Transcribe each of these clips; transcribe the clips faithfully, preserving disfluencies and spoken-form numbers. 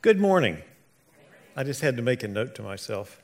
Good morning. I just had to make a note to myself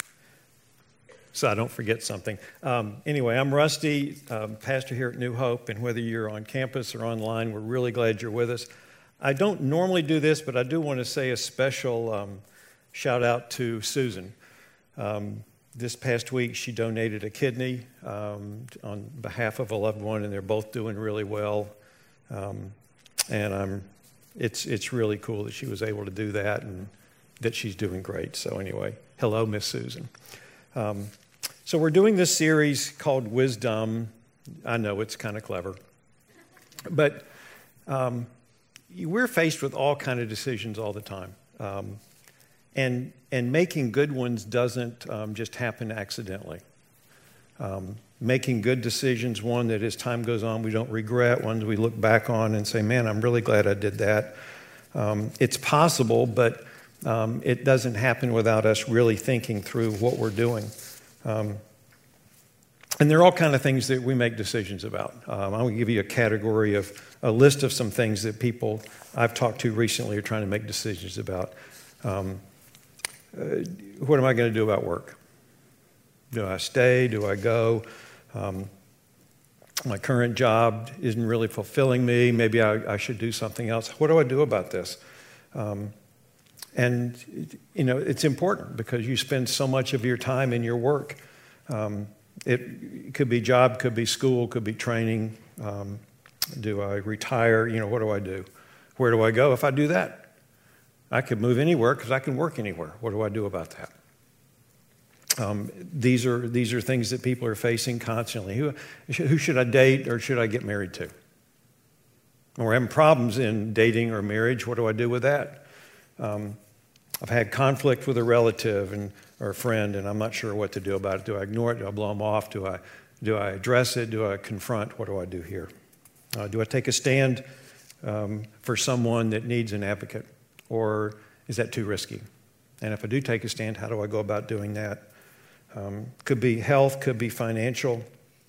so I don't forget something. Um, anyway, I'm Rusty, um, pastor here at New Hope, and whether you're on campus or online, we're really glad you're with us. I don't normally do this, but I do want to say a special um, shout out to Susan. Um, this past week, she donated a kidney um, on behalf of a loved one, and they're both doing really well. Um, and I'm, it's it's really cool that she was able to do that, and that she's doing great. So anyway, hello, Miss Susan. Um, so we're doing this series called Wisdom. I know it's kind of clever, but um, we're faced with all kind of decisions all the time, um, and and making good ones doesn't um, just happen accidentally. Um, making good decisions, one that as time goes on we don't regret, ones we look back on and say, man, I'm really glad I did that. Um, it's possible, but um, it doesn't happen without us really thinking through what we're doing. Um, and there are all kinds of things that we make decisions about. Um, I'm going to give you a category of a list of some things that people I've talked to recently are trying to make decisions about. Um, uh, what am I going to do about work? Do I stay? Do I go? Um, my current job isn't really fulfilling me. Maybe I, I should do something else. What do I do about this? Um, and, you know, it's important because you spend so much of your time in your work. Um, it could be job, could be school, could be training. Um, do I retire? You know, what do I do? Where do I go if I do that? I could move anywhere because I can work anywhere. What do I do about that? Um, these are these are things that people are facing constantly. Who, who should I date or should I get married to? Or we're having problems in dating or marriage. What do I do with that? Um, I've had conflict with a relative and or a friend, and I'm not sure what to do about it. Do I ignore it? Do I blow them off? Do I do I address it? Do I confront? What do I do here? Uh, do I take a stand um, for someone that needs an advocate, or is that too risky? And if I do take a stand, how do I go about doing that? Um, could be health, could be financial,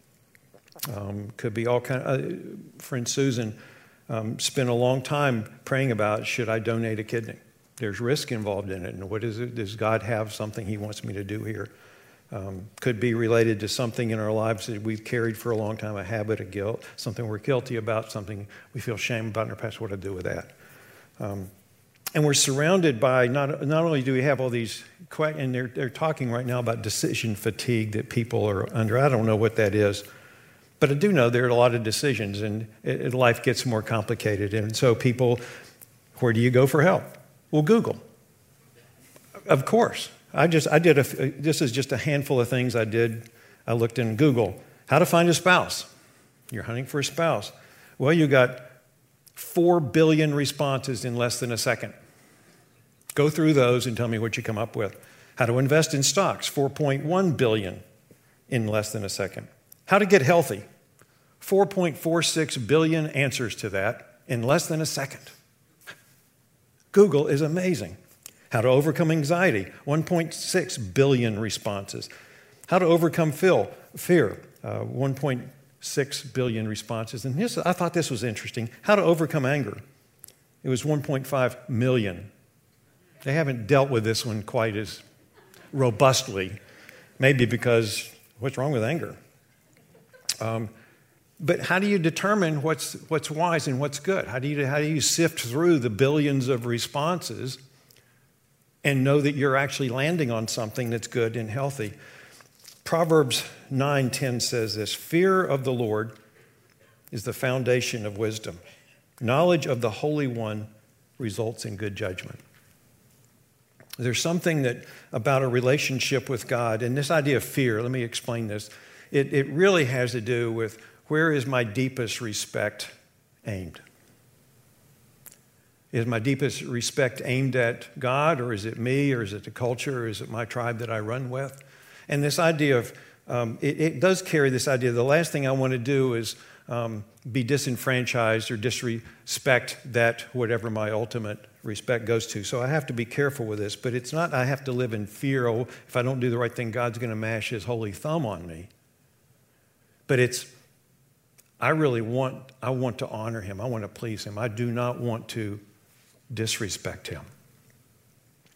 um, could be all kind of, uh, friend Susan um, spent a long time praying about, should I donate a kidney? There's risk involved in it, and what is it? Does God have something he wants me to do here? Um, could be related to something in our lives that we've carried for a long time, a habit, a guilt, something we're guilty about, something we feel shame about in our past. What do I do with that? Um, And we're surrounded by, not not only do we have all these, and they're, they're talking right now about decision fatigue that people are under. I don't know what that is, but I do know there are a lot of decisions, and it, it, life gets more complicated. And so people, where do you go for help? Well, Google. Of course. I just, I did, a, this is just a handful of things I did. I looked in Google. How to find a spouse. You're hunting for a spouse. Well, you got four billion responses in less than a second. Go through those and tell me what you come up with. How to invest in stocks, four point one billion in less than a second. How to get healthy, four point four six billion answers to that in less than a second. Google is amazing. How to overcome anxiety, one point six billion responses. How to overcome fear, uh, one point six billion responses. And this, I thought this was interesting. How to overcome anger. It was one point five million. They haven't dealt with this one quite as robustly, maybe because what's wrong with anger? Um, but how do you determine what's what's wise and what's good? How do you how do you sift through the billions of responses and know that you're actually landing on something that's good and healthy? Proverbs nine ten says this: fear of the Lord is the foundation of wisdom. Knowledge of the Holy One results in good judgment. There's something that about a relationship with God, and this idea of fear, let me explain this. It, it really has to do with where is my deepest respect aimed? Is my deepest respect aimed at God, or is it me, or is it the culture, or is it my tribe that I run with? And this idea of, um, it, it does carry this idea, the last thing I want to do is um, be disenfranchised or disrespect that whatever my ultimate respect goes to. So I have to be careful with this, but it's not I have to live in fear, oh, if I don't do the right thing, God's going to mash his holy thumb on me. But it's, I really want, I want to honor him. I want to please him. I do not want to disrespect him.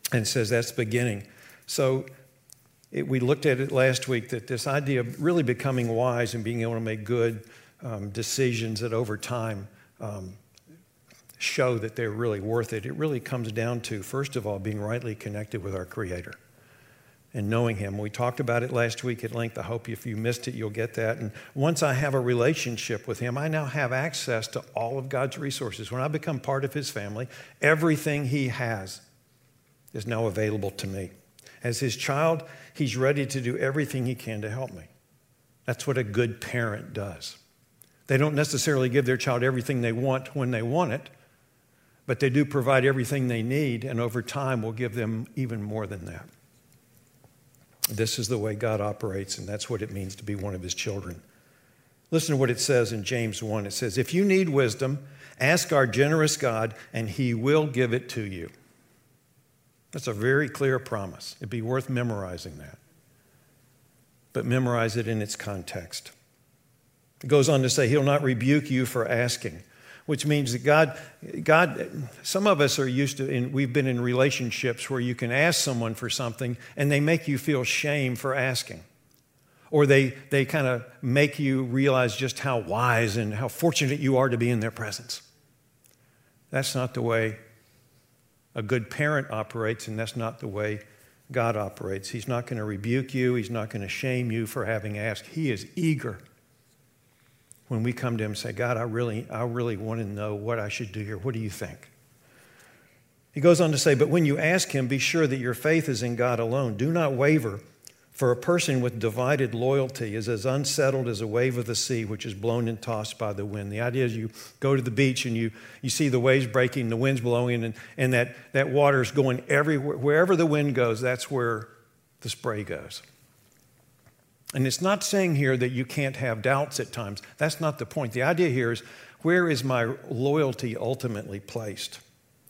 And it says that's the beginning. So it, we looked at it last week, that this idea of really becoming wise and being able to make good um, decisions that over time um, show that they're really worth it. It really comes down to, first of all, being rightly connected with our Creator and knowing Him. We talked about it last week at length. I hope if you missed it, you'll get that. And once I have a relationship with Him, I now have access to all of God's resources. When I become part of His family, everything He has is now available to me. As His child, He's ready to do everything He can to help me. That's what a good parent does. They don't necessarily give their child everything they want when they want it, but they do provide everything they need, and over time will give them even more than that. This is the way God operates, and that's what it means to be one of His children. Listen to what it says in James one. It says, if you need wisdom, ask our generous God, and He will give it to you. That's a very clear promise. It'd be worth memorizing that. But memorize it in its context. It goes on to say, He'll not rebuke you for asking, which means that God, God, some of us are used to, in, we've been in relationships where you can ask someone for something and they make you feel shame for asking. Or they, they kind of make you realize just how wise and how fortunate you are to be in their presence. That's not the way a good parent operates, and that's not the way God operates. He's not going to rebuke you. He's not going to shame you for having asked. He is eager when we come to Him and say, God, I really, I really want to know what I should do here. What do you think? He goes on to say, but when you ask Him, be sure that your faith is in God alone. Do not waver, for a person with divided loyalty is as unsettled as a wave of the sea, which is blown and tossed by the wind. The idea is you go to the beach and you, you see the waves breaking, the wind's blowing, and, and that, that water's going everywhere. Wherever the wind goes, that's where the spray goes. And it's not saying here that you can't have doubts at times. That's not the point. The idea here is, where is my loyalty ultimately placed?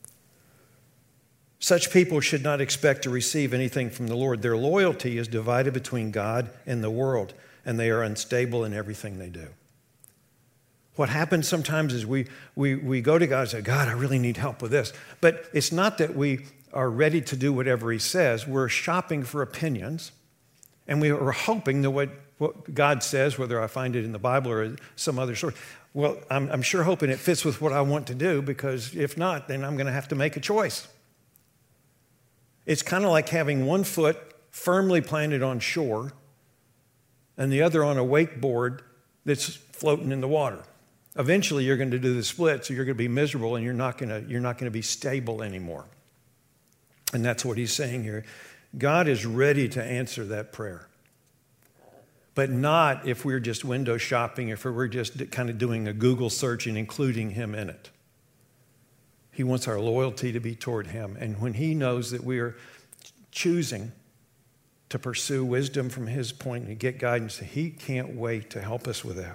Such people should not expect to receive anything from the Lord. Their loyalty is divided between God and the world, and they are unstable in everything they do. What happens sometimes is we, we, we go to God and say, God, I really need help with this. But it's not that we are ready to do whatever He says. We're shopping for opinions, and we are hoping that what, what God says, whether I find it in the Bible or some other source, well, I'm, I'm sure hoping it fits with what I want to do, because if not, then I'm going to have to make a choice. It's kind of like having one foot firmly planted on shore and the other on a wakeboard that's floating in the water. Eventually, you're going to do the split, so you're going to be miserable and you're not going to, you're not going to be stable anymore. And that's what He's saying here. God is ready to answer that prayer, but not if we're just window shopping, if we're just kind of doing a Google search and including Him in it. He wants our loyalty to be toward Him. And when He knows that we are choosing to pursue wisdom from His point and get guidance, He can't wait to help us with that.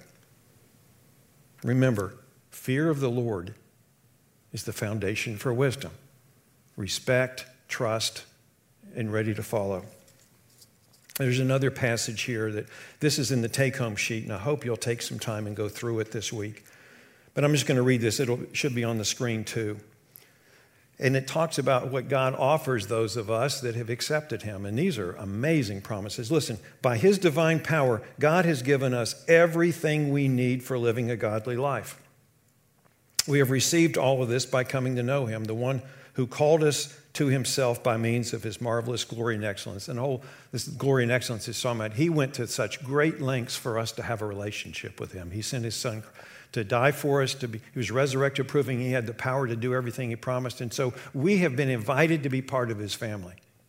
Remember, fear of the Lord is the foundation for wisdom. Respect, trust, and ready to follow. There's another passage here that this is in the take-home sheet, and I hope you'll take some time and go through it this week. But I'm just going to read this. It'll, it should be on the screen too. And it talks about what God offers those of us that have accepted Him. And these are amazing promises. Listen, by His divine power, God has given us everything we need for living a godly life. We have received all of this by coming to know Him, the one who called us to Himself by means of His marvelous glory and excellence. And all this glory and excellence is talking about, He went to such great lengths for us to have a relationship with Him. He sent His Son to die for us. To be, he was resurrected, proving He had the power to do everything He promised. And so we have been invited to be part of His family.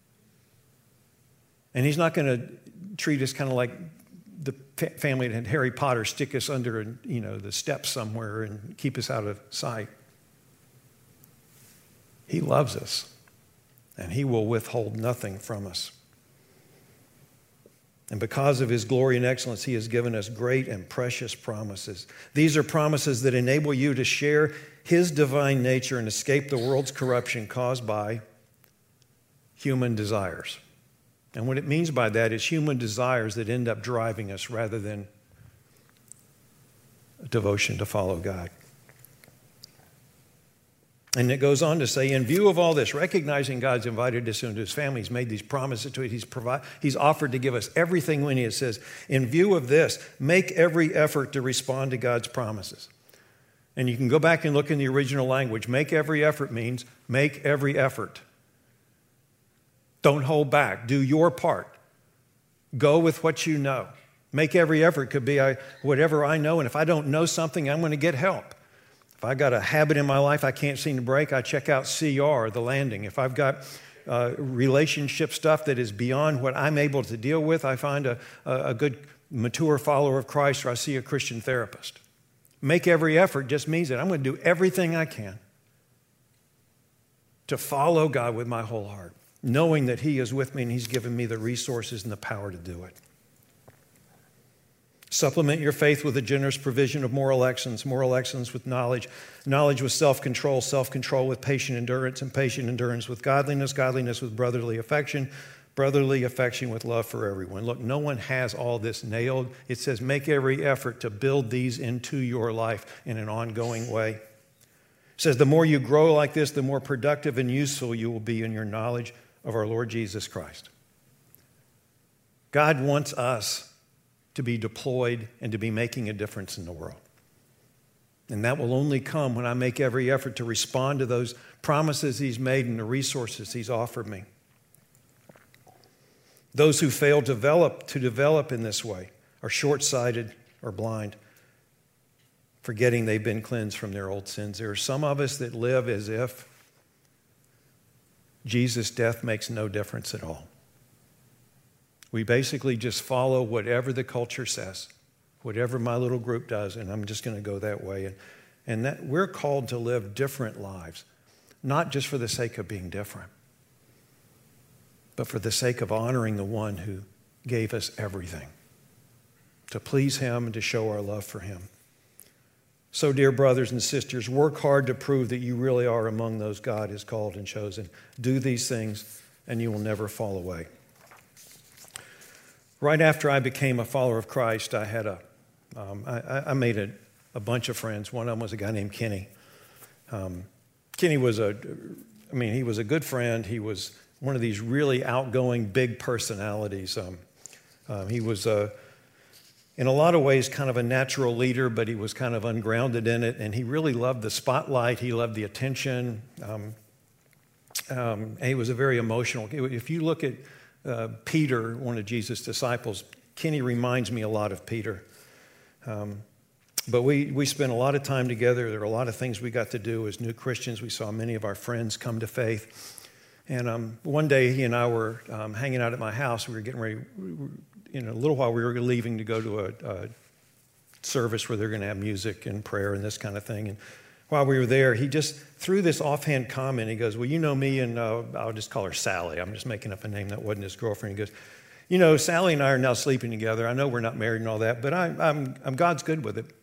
And He's not going to treat us kind of like the family that had Harry Potter, stick us under, you know, the steps somewhere and keep us out of sight. He loves us, and He will withhold nothing from us. And because of His glory and excellence, He has given us great and precious promises. These are promises that enable you to share His divine nature and escape the world's corruption caused by human desires. And what it means by that is human desires that end up driving us rather than a devotion to follow God. And it goes on to say, in view of all this, recognizing God's invited us into his family, he's made these promises to it, he's, provi- he's offered to give us everything we need. It says, in view of this, make every effort to respond to God's promises. And you can go back and look in the original language. Make every effort means make every effort. Don't hold back. Do your part. Go with what you know. Make every effort could be I, whatever I know, and if I don't know something, I'm going to get help. If I got a habit in my life I can't seem to break, I check out C R, The Landing. If I've got uh, relationship stuff that is beyond what I'm able to deal with, I find a, a good mature follower of Christ, or I see a Christian therapist. Make every effort just means that I'm going to do everything I can to follow God with my whole heart, knowing that he is with me and he's given me the resources and the power to do it. Supplement your faith with a generous provision of moral excellence, moral excellence with knowledge, knowledge with self-control, self-control with patient endurance, and patient endurance with godliness, godliness with brotherly affection, brotherly affection with love for everyone. Look, no one has all this nailed. It says make every effort to build these into your life in an ongoing way. It says the more you grow like this, the more productive and useful you will be in your knowledge of our Lord Jesus Christ. God wants us to be deployed and to be making a difference in the world. And that will only come when I make every effort to respond to those promises he's made and the resources he's offered me. Those who fail to develop, to develop in this way are short-sighted or blind, forgetting they've been cleansed from their old sins. There are some of us that live as if Jesus' death makes no difference at all. We basically just follow whatever the culture says, whatever my little group does, and I'm just going to go that way. And, and that we're called to live different lives, not just for the sake of being different, but for the sake of honoring the one who gave us everything, to please him and to show our love for him. So, dear brothers and sisters, work hard to prove that you really are among those God has called and chosen. Do these things, and you will never fall away. Right after I became a follower of Christ, I had a, um, I, I made a, a bunch of friends. One of them was a guy named Kenny. Um, Kenny was a, I mean, he was a good friend. He was one of these really outgoing, big personalities. Um, um, he was, uh, in a lot of ways, kind of a natural leader, but he was kind of ungrounded in it. And he really loved the spotlight. He loved the attention. Um, um, and he was a very emotional. If you look at Uh, Peter, one of Jesus' disciples, Kenny reminds me a lot of Peter. Um, but we, we spent a lot of time together. There were a lot of things we got to do as new Christians. We saw many of our friends come to faith. And um, one day he and I were um, hanging out at my house. We were getting ready, we were, in a little while we were leaving to go to a, a service where they're going to have music and prayer and this kind of thing. And while we were there, he just threw this offhand comment. He goes, well, you know me, and uh, I'll just call her Sally. I'm just making up a name that wasn't his girlfriend. He goes, you know, Sally and I are now sleeping together. I know we're not married and all that, but I, I'm, I'm God's good with it.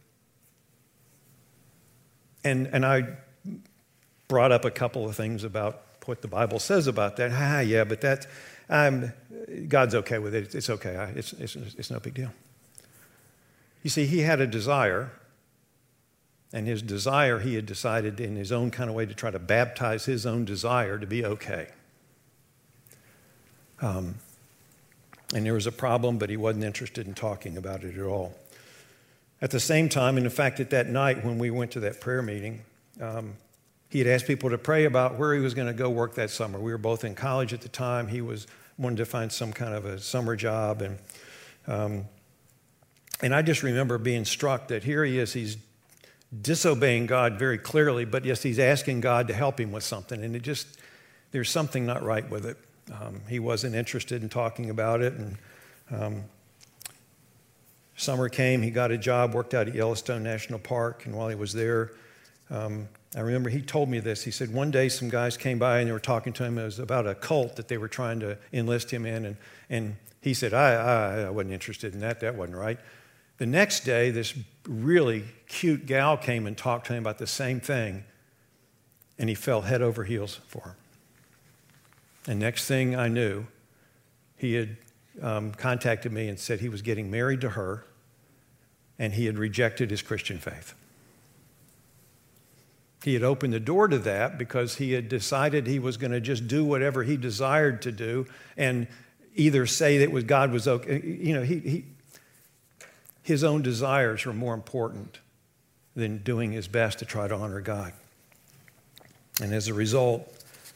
And, and I brought up a couple of things about what the Bible says about that. Ah, yeah, but that, um, God's okay with it. It's okay. I, it's, it's, it's no big deal. You see, he had a desire. And his desire, he had decided in his own kind of way to try to baptize his own desire to be okay. Um, and there was a problem, but he wasn't interested in talking about it at all. At the same time, and in fact, at that night when we went to that prayer meeting, um, he had asked people to pray about where he was going to go work that summer. We were both in college at the time. He was wanted to find some kind of a summer job. And, um, and I just remember being struck that here he is, he's disobeying God very clearly, but yes, he's asking God to help him with something, and it just, there's something not right with it. Um, he wasn't interested in talking about it, and um, summer came, he got a job, worked out at Yellowstone National Park, and while he was there, um, I remember he told me this. He said one day some guys came by and they were talking to him. It was about a cult that they were trying to enlist him in, and, and he said, I, I, I wasn't interested in that, that wasn't right. The next day, this really cute gal came and talked to him about the same thing, and he fell head over heels for her. And next thing I knew, he had um, contacted me and said he was getting married to her, and he had rejected his Christian faith. He had opened the door to that because he had decided he was going to just do whatever he desired to do and either say that was God was okay. You know, he, he his own desires were more important than doing his best to try to honor God. And as a result,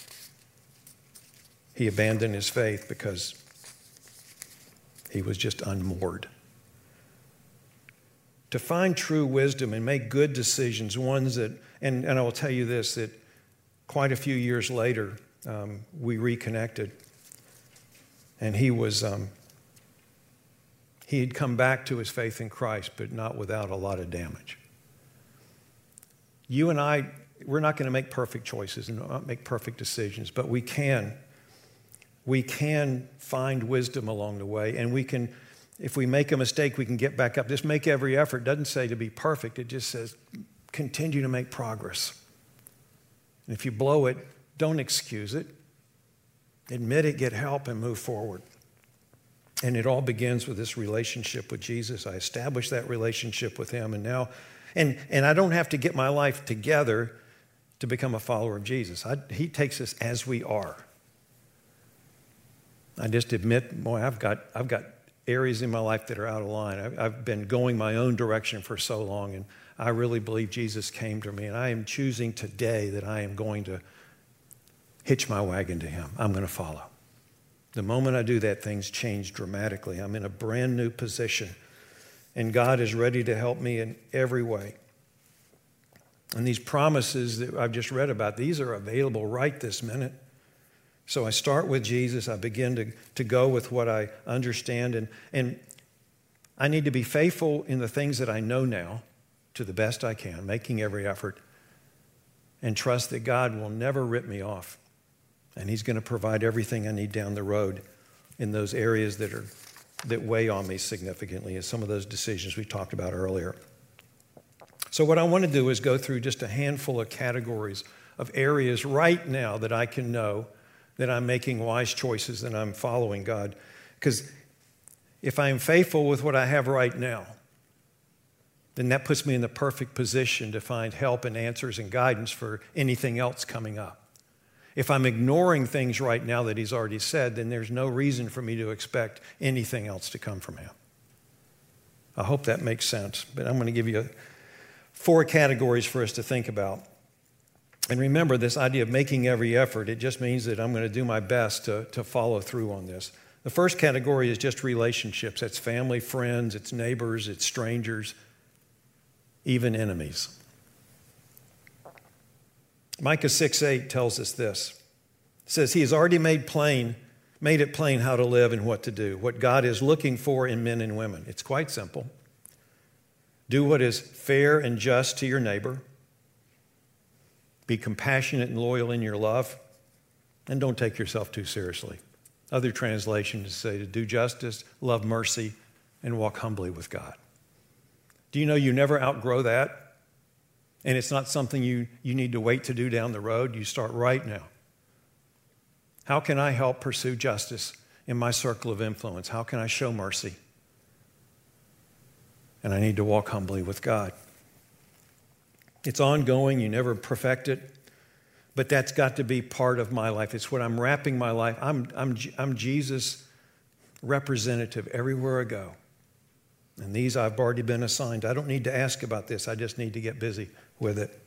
he abandoned his faith because he was just unmoored. To find true wisdom and make good decisions, ones that, and, and I will tell you this, that quite a few years later, um, we reconnected. And he was, um, he had come back to his faith in Christ, but not without a lot of damage. You and I, we're not going to make perfect choices and not make perfect decisions, but we can. We can find wisdom along the way, and we can, if we make a mistake, we can get back up. Just make every effort. It doesn't say to be perfect. It just says continue to make progress. And if you blow it, don't excuse it. Admit it, get help, and move forward. And it all begins with this relationship with Jesus. I established that relationship with him, and now, and, and I don't have to get my life together to become a follower of Jesus. I, he takes us as we are. I just admit, boy, I've got, I've got areas in my life that are out of line. I've, I've been going my own direction for so long, and I really believe Jesus came to me, and I am choosing today that I am going to hitch my wagon to him. I'm going to follow. The moment I do that, things change dramatically. I'm in a brand new position, and God is ready to help me in every way. And these promises that I've just read about, these are available right this minute. So I start with Jesus. I begin to, to go with what I understand. And, and I need to be faithful in the things that I know now to the best I can, making every effort, and trust that God will never rip me off. And he's going to provide everything I need down the road in those areas that are that weigh on me significantly, as some of those decisions we talked about earlier. So what I want to do is go through just a handful of categories of areas right now that I can know that I'm making wise choices and I'm following God. Because if I am faithful with what I have right now, then that puts me in the perfect position to find help and answers and guidance for anything else coming up. If I'm ignoring things right now that he's already said, then there's no reason for me to expect anything else to come from him. I hope that makes sense, but I'm going to give you four categories for us to think about. And remember, this idea of making every effort, it just means that I'm going to do my best to, to follow through on this. The first category is just relationships. That's family, friends, it's neighbors, it's strangers, even enemies. Micah six eight tells us this. It says, he has already made plain, made it plain how to live and what to do, what God is looking for in men and women. It's quite simple. Do what is fair and just to your neighbor. Be compassionate and loyal in your love. And don't take yourself too seriously. Other translations say to do justice, love mercy, and walk humbly with God. Do you know you never outgrow that? And it's not something you, you need to wait to do down the road. You start right now. How can I help pursue justice in my circle of influence? How can I show mercy? And I need to walk humbly with God. It's ongoing. You never perfect it. But that's got to be part of my life. It's what I'm wrapping my life. I'm, I'm, I'm Jesus' representative everywhere I go. And these I've already been assigned. I don't need to ask about this. I just need to get busy with it.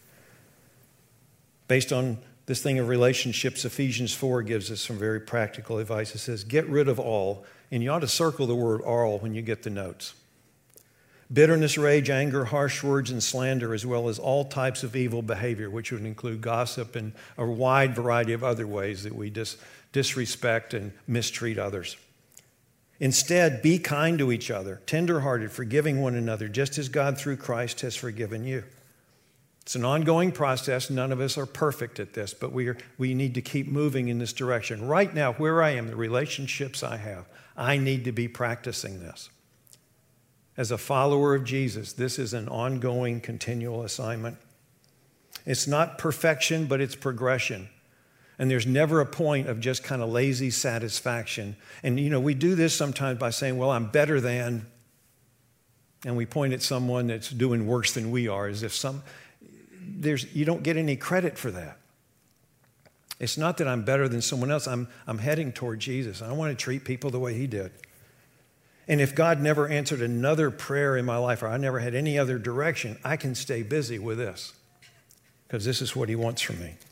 Based on this thing of relationships, Ephesians four gives us some very practical advice. It says, get rid of all, and you ought to circle the word all when you get the notes. Bitterness, rage, anger, harsh words, and slander, as well as all types of evil behavior, which would include gossip and a wide variety of other ways that we dis- disrespect and mistreat others. Instead, be kind to each other, tenderhearted, forgiving one another, just as God through Christ has forgiven you. It's an ongoing process. None of us are perfect at this, but we are, we need to keep moving in this direction. Right now, where I am, the relationships I have, I need to be practicing this. As a follower of Jesus, this is an ongoing, continual assignment. It's not perfection, but it's progression. And there's never a point of just kind of lazy satisfaction. And, you know, we do this sometimes by saying, well, I'm better than, and we point at someone that's doing worse than we are, as if some, there's, you don't get any credit for that. It's not that I'm better than someone else. I'm, I'm heading toward Jesus. I want to treat people the way he did. And if God never answered another prayer in my life, or I never had any other direction, I can stay busy with this because this is what he wants from me.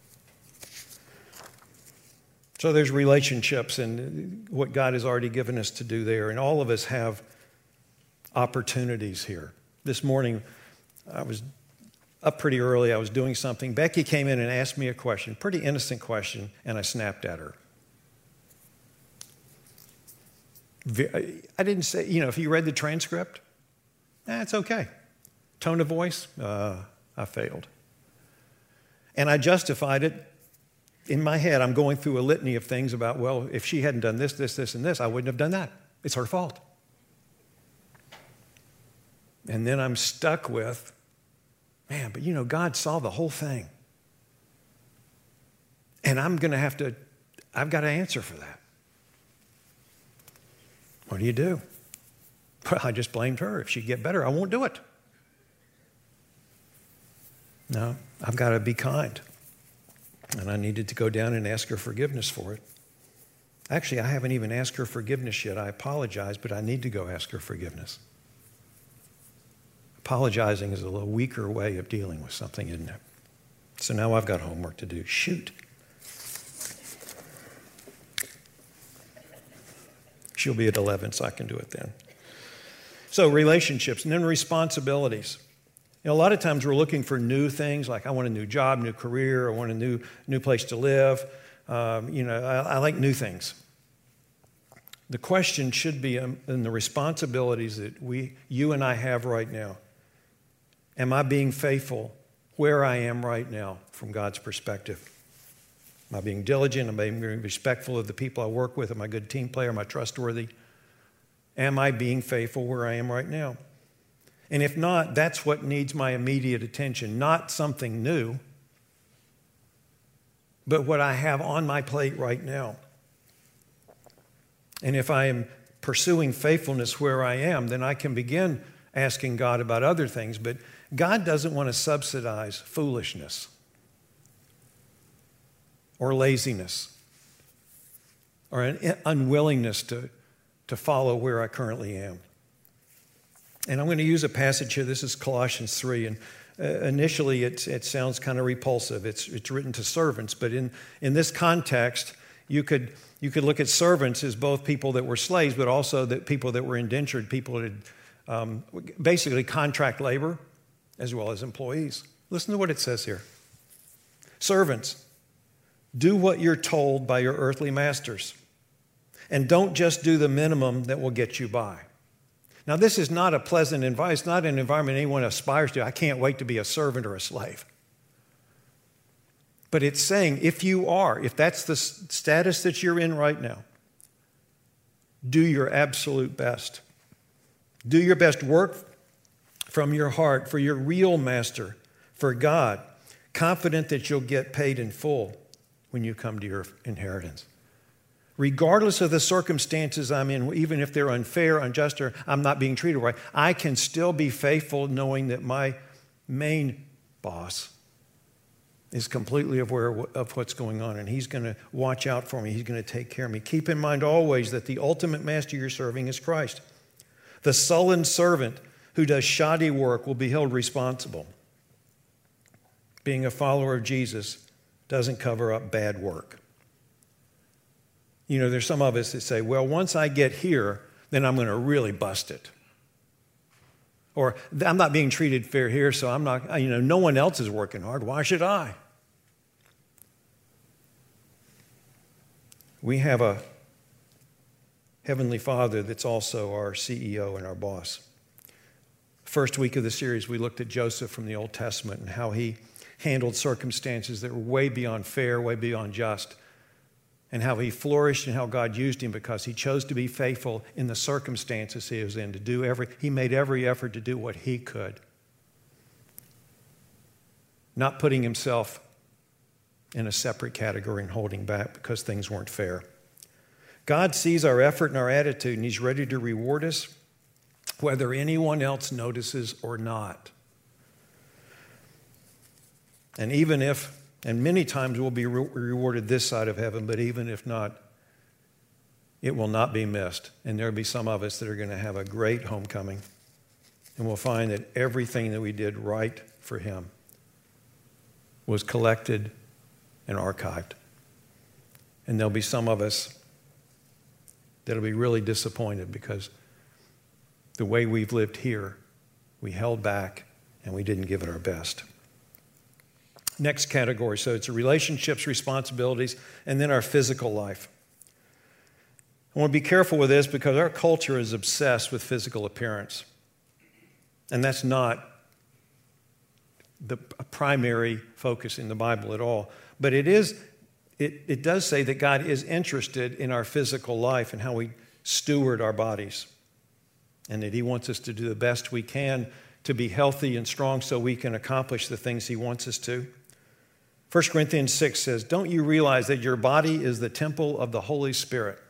So there's relationships and what God has already given us to do there. And all of us have opportunities here. This morning, I was up pretty early. I was doing something. Becky came in and asked me a question, pretty innocent question, and I snapped at her. I didn't say, you know, if you read the transcript, eh, it's okay. Tone of voice, uh, I failed. And I justified it. In my head, I'm going through a litany of things about, well, if she hadn't done this, this, this, and this, I wouldn't have done that. It's her fault. And then I'm stuck with, man, but you know, God saw the whole thing. And I'm going to have to, I've got to answer for that. What do you do? Well, I just blamed her. If she'd get better, I won't do it. No, I've got to be kind. And I needed to go down and ask her forgiveness for it. Actually, I haven't even asked her forgiveness yet. I apologize, but I need to go ask her forgiveness. Apologizing is a little weaker way of dealing with something, isn't it? So now I've got homework to do. Shoot. She'll be at eleven, so I can do it then. So relationships, and then responsibilities. You know, a lot of times we're looking for new things, like I want a new job, new career, I want a new, new place to live. Um, you know, I, I like new things. The question should be um, in the responsibilities that we, you and I have right now. Am I being faithful where I am right now from God's perspective? Am I being diligent? Am I being respectful of the people I work with? Am I a good team player? Am I trustworthy? Am I being faithful where I am right now? And if not, that's what needs my immediate attention, not something new, but what I have on my plate right now. And if I am pursuing faithfulness where I am, then I can begin asking God about other things. But God doesn't want to subsidize foolishness or laziness or an unwillingness to, to follow where I currently am. And I'm going to use a passage here. This is Colossians three. And uh, initially, it, it sounds kind of repulsive. It's, it's written to servants. But in, in this context, you could, you could look at servants as both people that were slaves, but also that people that were indentured, people that had um, basically contract labor, as well as employees. Listen to what it says here. Servants, do what you're told by your earthly masters. And don't just do the minimum that will get you by. Now, this is not a pleasant environment. It's not an environment anyone aspires to. I can't wait to be a servant or a slave. But it's saying if you are, if that's the status that you're in right now, do your absolute best. Do your best work from your heart for your real master, for God, confident that you'll get paid in full when you come to your inheritance. Regardless of the circumstances I'm in, even if they're unfair, unjust, or I'm not being treated right, I can still be faithful knowing that my main boss is completely aware of what's going on, and he's going to watch out for me. He's going to take care of me. Keep in mind always that the ultimate master you're serving is Christ. The sullen servant who does shoddy work will be held responsible. Being a follower of Jesus doesn't cover up bad work. You know, there's some of us that say, well, once I get here, then I'm going to really bust it. Or I'm not being treated fair here, so I'm not, you know, no one else is working hard. Why should I? We have a Heavenly Father that's also our C E O and our boss. First week of the series, we looked at Joseph from the Old Testament and how he handled circumstances that were way beyond fair, way beyond just, and how he flourished and how God used him because he chose to be faithful in the circumstances he was in, to do every, he made every effort to do what he could, not putting himself in a separate category and holding back because things weren't fair. God sees our effort and our attitude, and he's ready to reward us whether anyone else notices or not. And even if, and many times we'll be re- rewarded this side of heaven, but even if not, it will not be missed. And there'll be some of us that are going to have a great homecoming. And we'll find that everything that we did right for him was collected and archived. And there'll be some of us that'll be really disappointed because the way we've lived here, we held back and we didn't give it our best. Next category, so it's relationships, responsibilities, and then our physical life. I want to be careful with this because our culture is obsessed with physical appearance. And that's not the primary focus in the Bible at all. But it is, it, it does say that God is interested in our physical life and how we steward our bodies. And that he wants us to do the best we can to be healthy and strong so we can accomplish the things he wants us to. First Corinthians six says, don't you realize that your body is the temple of the Holy Spirit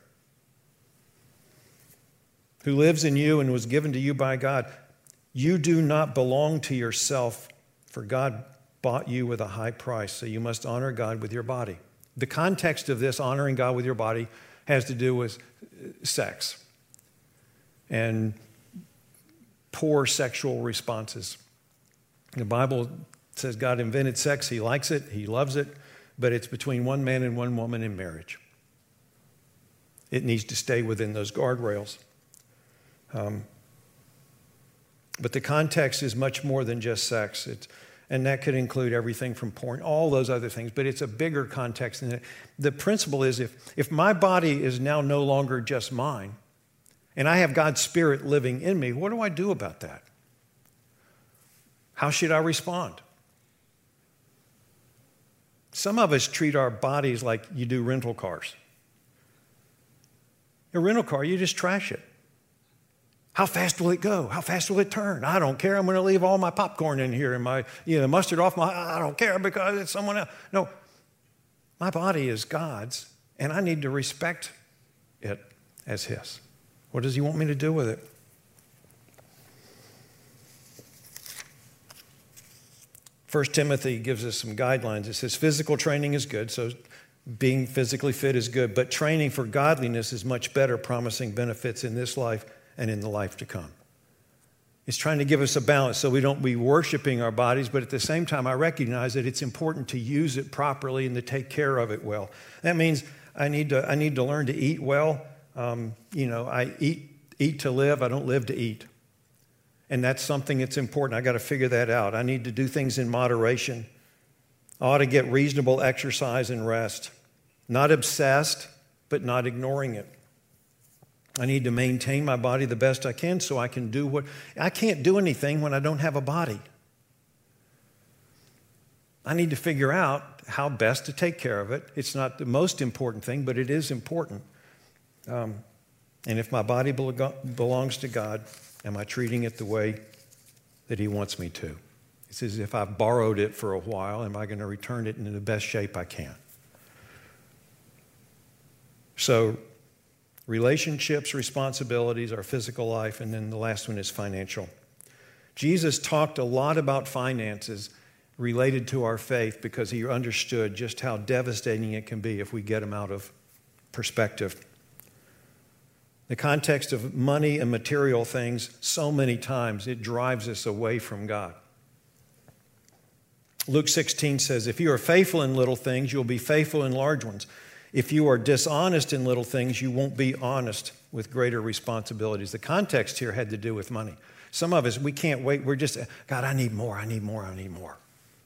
who lives in you and was given to you by God? You do not belong to yourself, for God bought you with a high price, so you must honor God with your body. The context of this, honoring God with your body, has to do with sex and poor sexual responses. The Bible says God invented sex. He likes it. He loves it. But it's between one man and one woman in marriage. It needs to stay within those guardrails. Um, but the context is much more than just sex. It's, and that could include everything from porn, all those other things. But it's a bigger context than that. The principle is if, if my body is now no longer just mine, and I have God's Spirit living in me, what do I do about that? How should I respond? Some of us treat our bodies like you do rental cars. A rental car, you just trash it. How fast will it go? How fast will it turn? I don't care. I'm going to leave all my popcorn in here and my you know, mustard off my, I don't care because it's someone else. No, my body is God's, and I need to respect it as his. What does he want me to do with it? First Timothy gives us some guidelines. It says physical training is good, so being physically fit is good, but training for godliness is much better, promising benefits in this life and in the life to come. It's trying to give us a balance so we don't be worshiping our bodies, but at the same time, I recognize that it's important to use it properly and to take care of it well. That means I need to, I need to learn to eat well. Um, you know, I eat, eat to live. I don't live to eat. And that's something that's important. I got to figure that out. I need to do things in moderation. I ought to get reasonable exercise and rest. Not obsessed, but not ignoring it. I need to maintain my body the best I can so I can do what... I can't do anything when I don't have a body. I need to figure out how best to take care of it. It's not the most important thing, but it is important. Um, and if my body belongs to God, am I treating it the way that he wants me to? It says, if I've borrowed it for a while, am I going to return it in the best shape I can? So, relationships, responsibilities, our physical life, and then the last one is financial. Jesus talked a lot about finances related to our faith because he understood just how devastating it can be if we get them out of perspective. The context of money and material things, so many times it drives us away from God. Luke sixteen says, if you are faithful in little things, you'll be faithful in large ones. If you are dishonest in little things, you won't be honest with greater responsibilities. The context here had to do with money. Some of us, we can't wait. We're just, God, I need more, I need more, I need more.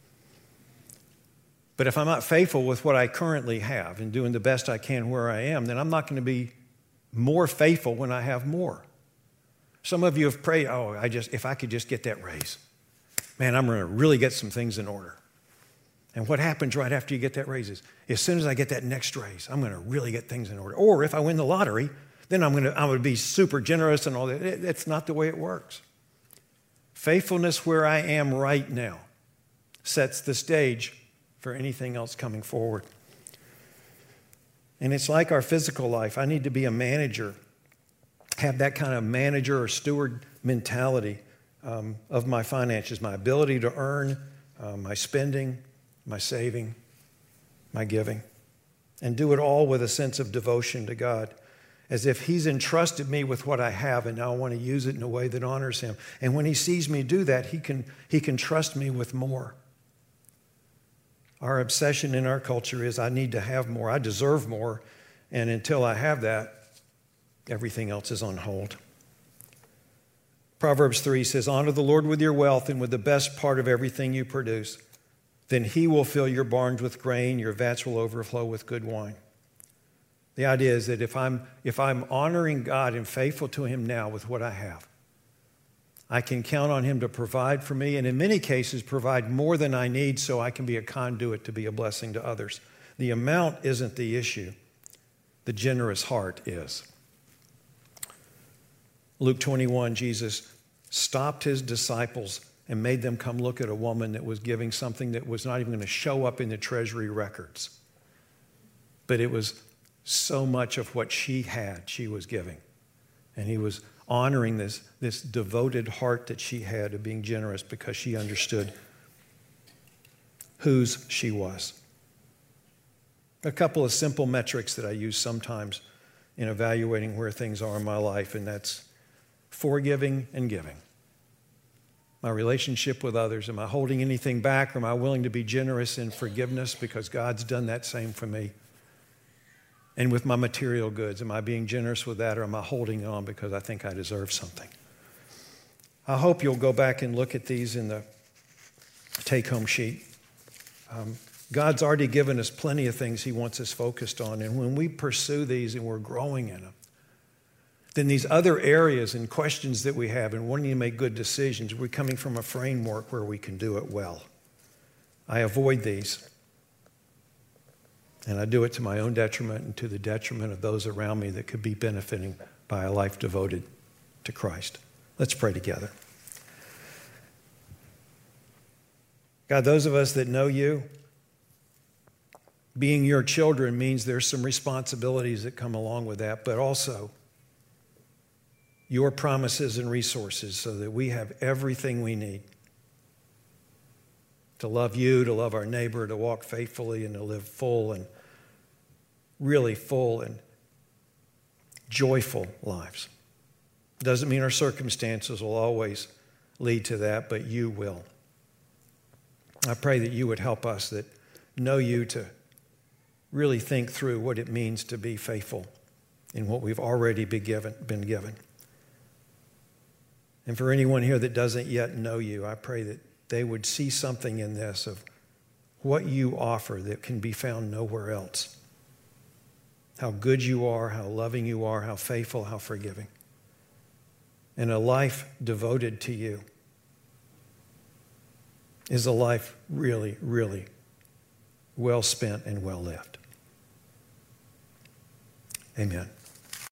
But if I'm not faithful with what I currently have and doing the best I can where I am, then I'm not going to be more faithful when I have more. Some of you have prayed, oh, I just if I could just get that raise. Man, I'm going to really get some things in order. And what happens right after you get that raise is, as soon as I get that next raise, I'm going to really get things in order. Or if I win the lottery, then I'm going to, I'm going to be super generous and all that. It, it's not the way it works. Faithfulness where I am right now sets the stage for anything else coming forward. And it's like our physical life. I need to be a manager, have that kind of manager or steward mentality um, of my finances, my ability to earn, uh, my spending, my saving, my giving. And do it all with a sense of devotion to God, as if he's entrusted me with what I have and now I want to use it in a way that honors him. And when he sees me do that, he can, he can trust me with more. Our obsession in our culture is I need to have more, I deserve more, and until I have that, everything else is on hold. Proverbs three says, honor the Lord with your wealth and with the best part of everything you produce. Then he will fill your barns with grain, your vats will overflow with good wine. The idea is that if I'm, if I'm honoring God and faithful to him now with what I have, I can count on him to provide for me, and in many cases provide more than I need so I can be a conduit to be a blessing to others. The amount isn't the issue. The generous heart is. Luke twenty-one, Jesus stopped his disciples and made them come look at a woman that was giving something that was not even going to show up in the treasury records. But it was so much of what she had, she was giving. And he was honoring this, this devoted heart that she had of being generous because she understood whose she was. A couple of simple metrics that I use sometimes in evaluating where things are in my life, and that's forgiving and giving. My relationship with others, am I holding anything back, or am I willing to be generous in forgiveness because God's done that same for me? And with my material goods, am I being generous with that, or am I holding on because I think I deserve something? I hope you'll go back and look at these in the take-home sheet. Um, God's already given us plenty of things he wants us focused on, and when we pursue these and we're growing in them, then these other areas and questions that we have and wanting to make good decisions, we're coming from a framework where we can do it well. I avoid these. And I do it to my own detriment and to the detriment of those around me that could be benefiting by a life devoted to Christ. Let's pray together. God, those of us that know you, being your children means there's some responsibilities that come along with that, but also your promises and resources so that we have everything we need to love you, to love our neighbor, to walk faithfully, and to live full and really full and joyful lives. Doesn't mean our circumstances will always lead to that, but you will. I pray that you would help us that know you to really think through what it means to be faithful in what we've already been given. Been given. And for anyone here that doesn't yet know you, I pray that they would see something in this of what you offer that can be found nowhere else. How good you are, how loving you are, how faithful, how forgiving. And a life devoted to you is a life really, really well spent and well lived. Amen.